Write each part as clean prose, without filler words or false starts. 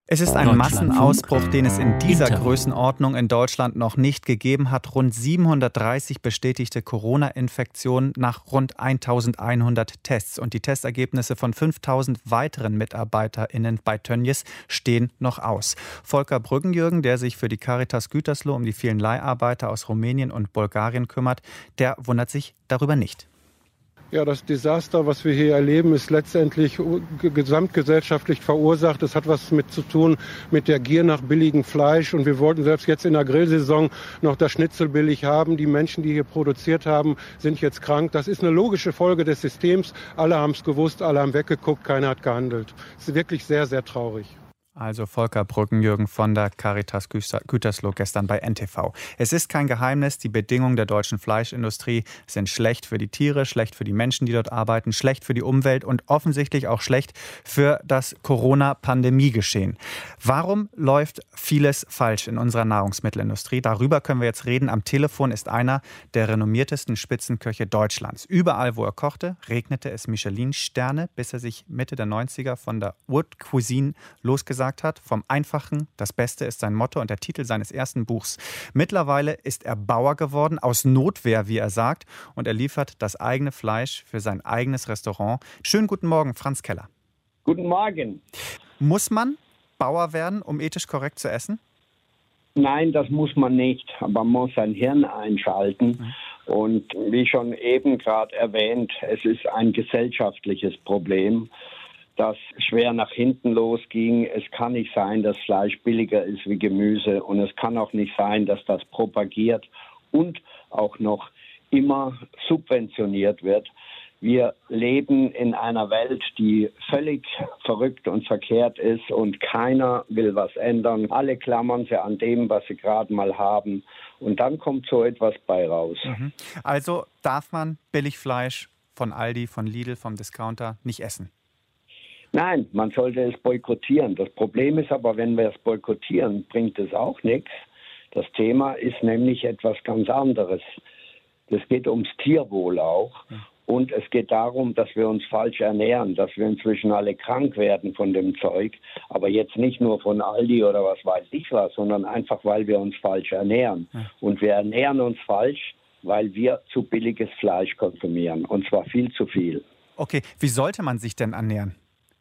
Es ist ein Massenausbruch, den es in dieser Größenordnung in Deutschland noch nicht gegeben hat. Rund 730 bestätigte Corona-Infektionen nach rund 1100 Tests. Und die Testergebnisse von 5000 weiteren MitarbeiterInnen bei Tönnies stehen noch aus. Volker Brüggenjürgen, der sich für die Caritas Gütersloh um die vielen Leiharbeiter aus Rumänien und Bulgarien kümmert, der wundert sich darüber nicht. Ja, das Desaster, was wir hier erleben, ist letztendlich gesamtgesellschaftlich verursacht. Es hat was mit zu tun mit der Gier nach billigem Fleisch. Und wir wollten selbst jetzt in der Grillsaison noch das Schnitzel billig haben. Die Menschen, die hier produziert haben, sind jetzt krank. Das ist eine logische Folge des Systems. Alle haben es gewusst, alle haben weggeguckt, keiner hat gehandelt. Es ist wirklich sehr, sehr traurig. Also Volker Brüggenjürgen von der Caritas Gütersloh gestern bei NTV. Es ist kein Geheimnis, die Bedingungen der deutschen Fleischindustrie sind schlecht für die Tiere, schlecht für die Menschen, die dort arbeiten, schlecht für die Umwelt und offensichtlich auch schlecht für das Corona-Pandemie-Geschehen. Warum läuft vieles falsch in unserer Nahrungsmittelindustrie? Darüber können wir jetzt reden. Am Telefon ist einer der renommiertesten Spitzenköche Deutschlands. Überall, wo er kochte, regnete es Michelin-Sterne, bis er sich Mitte der 90er von der Haute Cuisine losgesagt hat. Vom Einfachen, das Beste ist sein Motto und der Titel seines ersten Buchs. Mittlerweile ist er Bauer geworden, aus Notwehr, wie er sagt, und er liefert das eigene Fleisch für sein eigenes Restaurant. Schönen guten Morgen, Franz Keller. Guten Morgen. Muss man Bauer werden, um ethisch korrekt zu essen? Nein, das muss man nicht, aber man muss sein Hirn einschalten. Und wie schon eben gerade erwähnt, es ist ein gesellschaftliches Problem, das schwer nach hinten losging. Es kann nicht sein, dass Fleisch billiger ist wie Gemüse und es kann auch nicht sein, dass das propagiert und auch noch immer subventioniert wird. Wir leben in einer Welt, die völlig verrückt und verkehrt ist und keiner will was ändern. Alle klammern sie an dem, was sie gerade mal haben und dann kommt so etwas bei raus. Also darf man Billigfleisch von Aldi, von Lidl, vom Discounter nicht essen? Nein, man sollte es boykottieren. Das Problem ist aber, wenn wir es boykottieren, bringt es auch nichts. Das Thema ist nämlich etwas ganz anderes. Es geht ums Tierwohl auch. Und es geht darum, dass wir uns falsch ernähren, dass wir inzwischen alle krank werden von dem Zeug. Aber jetzt nicht nur von Aldi oder was weiß ich was, sondern einfach, weil wir uns falsch ernähren. Und wir ernähren uns falsch, weil wir zu billiges Fleisch konsumieren. Und zwar viel zu viel. Okay, wie sollte man sich denn ernähren?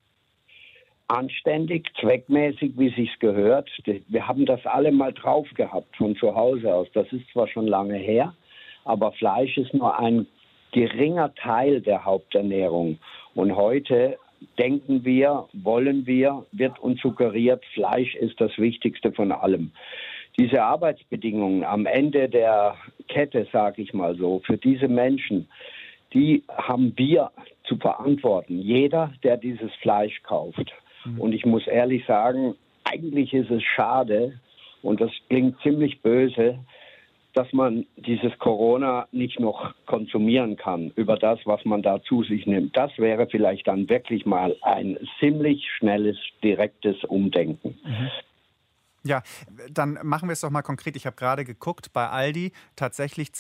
Anständig, zweckmäßig, wie sich's gehört. Wir haben das alle mal drauf gehabt von zu Hause aus. Das ist zwar schon lange her, aber Fleisch ist nur ein geringer Teil der Haupternährung. Und heute denken wir, wollen wir, wird uns suggeriert, Fleisch ist das Wichtigste von allem. Diese Arbeitsbedingungen am Ende der Kette, sage ich mal so, für diese Menschen, die haben wir zu verantworten. Jeder, der dieses Fleisch kauft. Und ich muss ehrlich sagen, eigentlich ist es schade, und das klingt ziemlich böse, dass man dieses Corona nicht noch konsumieren kann über das, was man da zu sich nimmt. Das wäre vielleicht dann wirklich mal ein ziemlich schnelles, direktes Umdenken. Ja, dann machen wir es doch mal konkret. Ich habe gerade geguckt, bei Aldi tatsächlich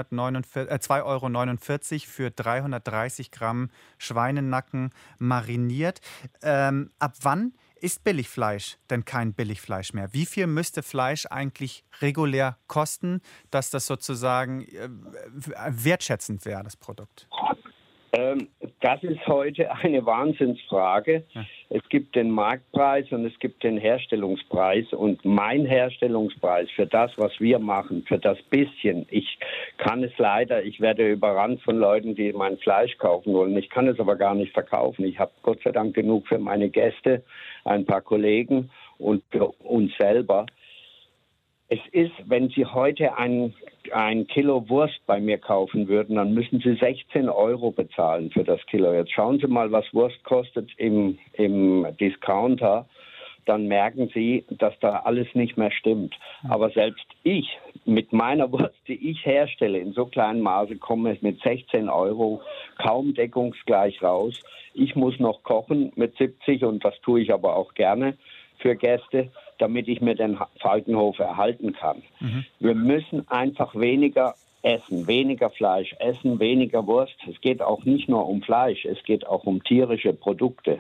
2,49 € für 330 Gramm Schweinenacken mariniert. Ab wann ist Billigfleisch denn kein Billigfleisch mehr? Wie viel müsste Fleisch eigentlich regulär kosten, dass das sozusagen wertschätzend wäre, das Produkt? Das ist heute eine Wahnsinnsfrage. Ja. Es gibt den Marktpreis und es gibt den Herstellungspreis. Und mein Herstellungspreis für das, was wir machen, für das bisschen, ich kann es leider, ich werde überrannt von Leuten, die mein Fleisch kaufen wollen. Ich kann es aber gar nicht verkaufen. Ich habe Gott sei Dank genug für meine Gäste, ein paar Kollegen und für uns selber. Es ist, wenn Sie heute ein Kilo Wurst bei mir kaufen würden, dann müssen Sie 16 € bezahlen für das Kilo. Jetzt schauen Sie mal, was Wurst kostet im Discounter. Dann merken Sie, dass da alles nicht mehr stimmt. Aber selbst ich, mit meiner Wurst, die ich herstelle, in so kleinem Maße, komme mit 16 € kaum deckungsgleich raus. Ich muss noch kochen mit 70 und das tue ich aber auch gerne für Gäste, damit ich mir den Falkenhof erhalten kann. Wir müssen einfach weniger essen, weniger Fleisch essen, weniger Wurst. Es geht auch nicht nur um Fleisch, es geht auch um tierische Produkte.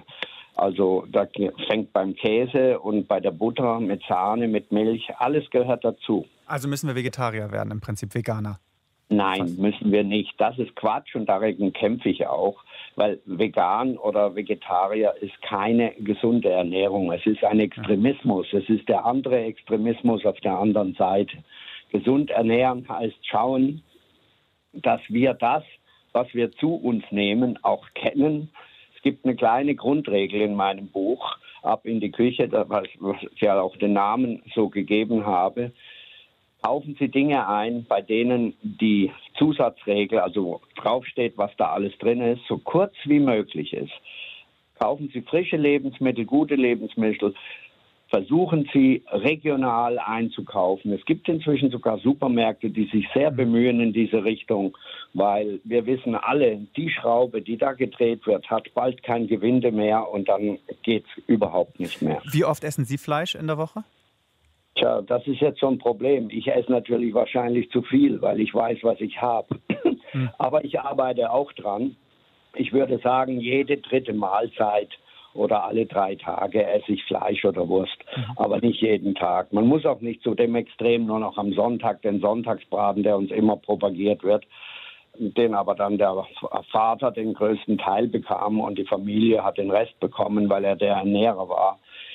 Also da fängt beim Käse und bei der Butter, mit Sahne, mit Milch, alles gehört dazu. Also müssen wir Vegetarier werden, im Prinzip Veganer? Nein, müssen wir nicht. Das ist Quatsch und dagegen kämpfe ich auch, weil vegan oder Vegetarier ist keine gesunde Ernährung. Es ist ein Extremismus. Es ist der andere Extremismus auf der anderen Seite. Gesund ernähren heißt schauen, dass wir das, was wir zu uns nehmen, auch kennen. Es gibt eine kleine Grundregel in meinem Buch, Ab in die Küche, was ich ja auch den Namen so gegeben habe. Kaufen Sie Dinge ein, bei denen die Zusatzregel, also draufsteht, was da alles drin ist, so kurz wie möglich ist. Kaufen Sie frische Lebensmittel, gute Lebensmittel. Versuchen Sie regional einzukaufen. Es gibt inzwischen sogar Supermärkte, die sich sehr bemühen in diese Richtung, weil wir wissen alle, die Schraube, die da gedreht wird, hat bald kein Gewinde mehr und dann geht es überhaupt nicht mehr. Wie oft essen Sie Fleisch in der Woche? Tja, das ist jetzt so ein Problem. Ich esse natürlich wahrscheinlich zu viel, weil ich weiß, was ich habe. Aber ich arbeite auch dran. Ich würde sagen, jede dritte Mahlzeit oder alle 3 Tage esse ich Fleisch oder Wurst, aber nicht jeden Tag. Man muss auch nicht zu dem Extrem nur noch am Sonntag, den Sonntagsbraten, der uns immer propagiert wird, den aber dann der Vater den größten Teil bekam und die Familie hat den Rest bekommen, weil er der Ernährer war.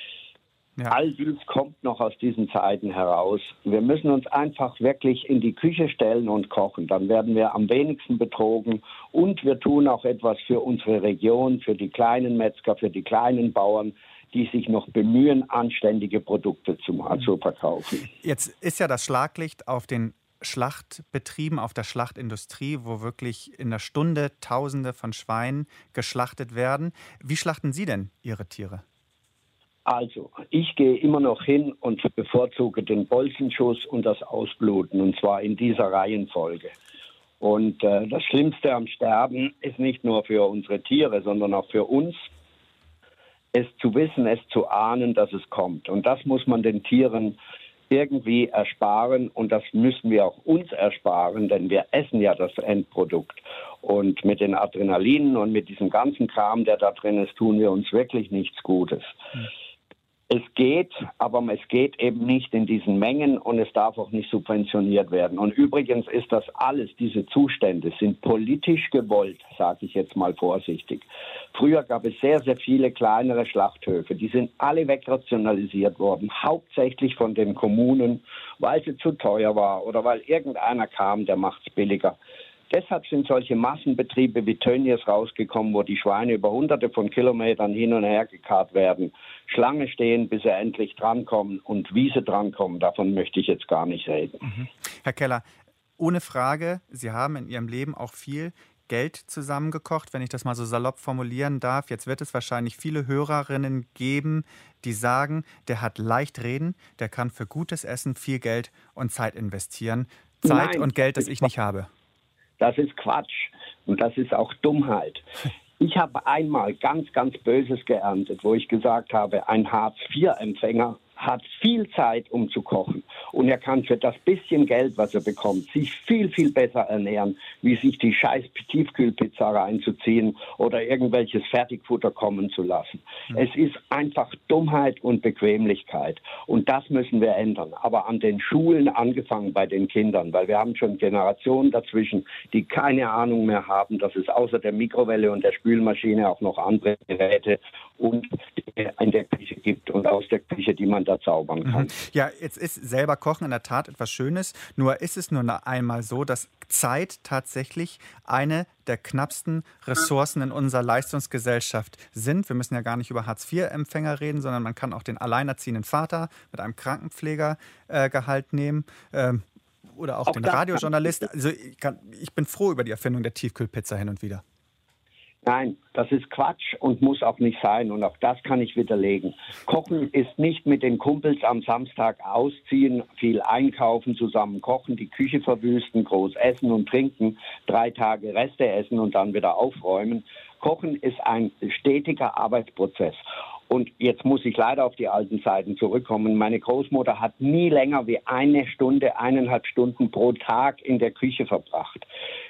Ja. All dies kommt noch aus diesen Zeiten heraus. Wir müssen uns einfach wirklich in die Küche stellen und kochen. Dann werden wir am wenigsten betrogen und wir tun auch etwas für unsere Region, für die kleinen Metzger, für die kleinen Bauern, die sich noch bemühen, anständige Produkte zu verkaufen. Jetzt ist ja das Schlaglicht auf den Schlachtbetrieben, auf der Schlachtindustrie, wo wirklich in der Stunde Tausende von Schweinen geschlachtet werden. Wie schlachten Sie denn Ihre Tiere? Also, ich gehe immer noch hin und bevorzuge den Bolzenschuss und das Ausbluten, und zwar in dieser Reihenfolge. Und das Schlimmste am Sterben ist nicht nur für unsere Tiere, sondern auch für uns, es zu wissen, es zu ahnen, dass es kommt. Und das muss man den Tieren irgendwie ersparen und das müssen wir auch uns ersparen, denn wir essen ja das Endprodukt. Und mit den Adrenalinen und mit diesem ganzen Kram, der da drin ist, tun wir uns wirklich nichts Gutes. Es geht, aber es geht eben nicht in diesen Mengen und es darf auch nicht subventioniert werden. Und übrigens ist das alles, diese Zustände sind politisch gewollt, sage ich jetzt mal vorsichtig. Früher gab es sehr, sehr viele kleinere Schlachthöfe, die sind alle wegrationalisiert worden, hauptsächlich von den Kommunen, weil sie zu teuer war oder weil irgendeiner kam, der macht es billiger. Deshalb sind solche Massenbetriebe wie Tönnies rausgekommen, wo die Schweine über hunderte von Kilometern hin und her gekarrt werden, Schlange stehen, bis sie endlich drankommen und wie sie drankommen, davon möchte ich jetzt gar nicht reden. Herr Keller, ohne Frage, Sie haben in Ihrem Leben auch viel Geld zusammengekocht, wenn ich das mal so salopp formulieren darf. Jetzt wird es wahrscheinlich viele Hörerinnen geben, die sagen, der hat leicht reden, der kann für gutes Essen viel Geld und Zeit investieren. Zeit Nein, und Geld, das ich nicht habe. Das ist Quatsch und das ist auch Dummheit. Ich habe einmal ganz, ganz Böses geerntet, wo ich gesagt habe, ein Hartz-IV-Empfänger hat viel Zeit, um zu kochen. Und er kann für das bisschen Geld, was er bekommt, sich viel, viel besser ernähren, wie sich die scheiß Tiefkühlpizza reinzuziehen oder irgendwelches Fertigfutter kommen zu lassen. Es ist einfach Dummheit und Bequemlichkeit. Und das müssen wir ändern. Aber an den Schulen angefangen bei den Kindern, weil wir haben schon Generationen dazwischen, die keine Ahnung mehr haben, dass es außer der Mikrowelle und der Spülmaschine auch noch andere Geräte und in der Küche gibt und aus der Küche, die man da zaubern kann. Ja, jetzt ist selber Kochen in der Tat etwas Schönes. Nur ist es nur einmal so, dass Zeit tatsächlich eine der knappsten Ressourcen in unserer Leistungsgesellschaft sind. Wir müssen ja gar nicht über Hartz-IV-Empfänger reden, sondern man kann auch den alleinerziehenden Vater mit einem Krankenpflegergehalt nehmen. Oder auch den Radiojournalist. Also ich bin froh über die Erfindung der Tiefkühlpizza hin und wieder. Nein, das ist Quatsch und muss auch nicht sein. Und auch das kann ich widerlegen. Kochen ist nicht mit den Kumpels am Samstag ausziehen, viel einkaufen, zusammen kochen, die Küche verwüsten, groß essen und trinken, 3 Tage Reste essen und dann wieder aufräumen. Kochen ist ein stetiger Arbeitsprozess. Und jetzt muss ich leider auf die alten Zeiten zurückkommen. Meine Großmutter hat nie länger wie 1 Stunde, 1,5 Stunden pro Tag in der Küche verbracht.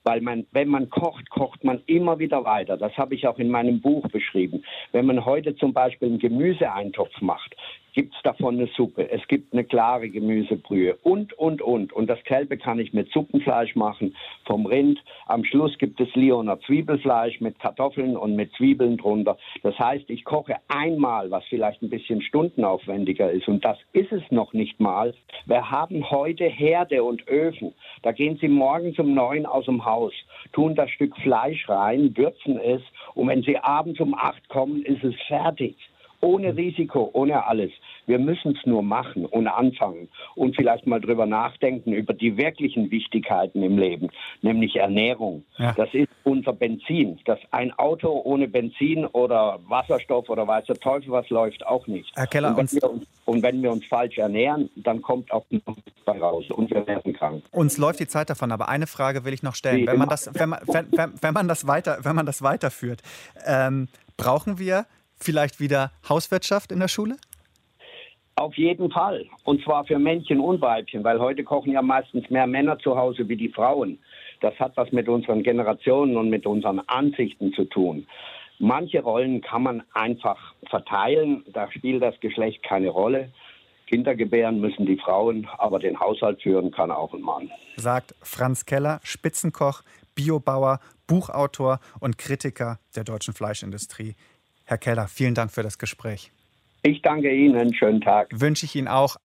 Weil wenn man kocht, kocht man immer wieder weiter. Das habe ich auch in meinem Buch beschrieben. Wenn man heute zum Beispiel einen Gemüseeintopf macht, gibt es davon eine Suppe. Es gibt eine klare Gemüsebrühe und. Und das Gelbe kann ich mit Suppenfleisch machen, vom Rind. Am Schluss gibt es Lioner Zwiebelfleisch mit Kartoffeln und mit Zwiebeln drunter. Das heißt, ich koche einmal, was vielleicht ein bisschen stundenaufwendiger ist. Und das ist es noch nicht mal. Wir haben heute Herde und Öfen. Da gehen Sie morgens um 9 aus dem Haus, tun das Stück Fleisch rein, würzen es. Und wenn Sie abends um 8 kommen, ist es fertig. Ohne Risiko, ohne alles. Wir müssen es nur machen und anfangen und vielleicht mal drüber nachdenken, über die wirklichen Wichtigkeiten im Leben, nämlich Ernährung. Ja. Das ist unser Benzin. Ein Auto ohne Benzin oder Wasserstoff oder weiß der Teufel was läuft auch nicht. Herr Keller, und wenn wir uns falsch ernähren, dann kommt auch nichts bei raus und wir werden krank. Uns läuft die Zeit davon, aber eine Frage will ich noch stellen. Wenn man das weiterführt, brauchen wir vielleicht wieder Hauswirtschaft in der Schule? Auf jeden Fall. Und zwar für Männchen und Weibchen, weil heute kochen ja meistens mehr Männer zu Hause wie die Frauen. Das hat was mit unseren Generationen und mit unseren Ansichten zu tun. Manche Rollen kann man einfach verteilen, da spielt das Geschlecht keine Rolle. Kinder gebären müssen die Frauen, aber den Haushalt führen kann auch ein Mann. Sagt Franz Keller, Spitzenkoch, Biobauer, Buchautor und Kritiker der deutschen Fleischindustrie. Herr Keller, vielen Dank für das Gespräch. Ich danke Ihnen. Schönen Tag. Wünsche ich Ihnen auch.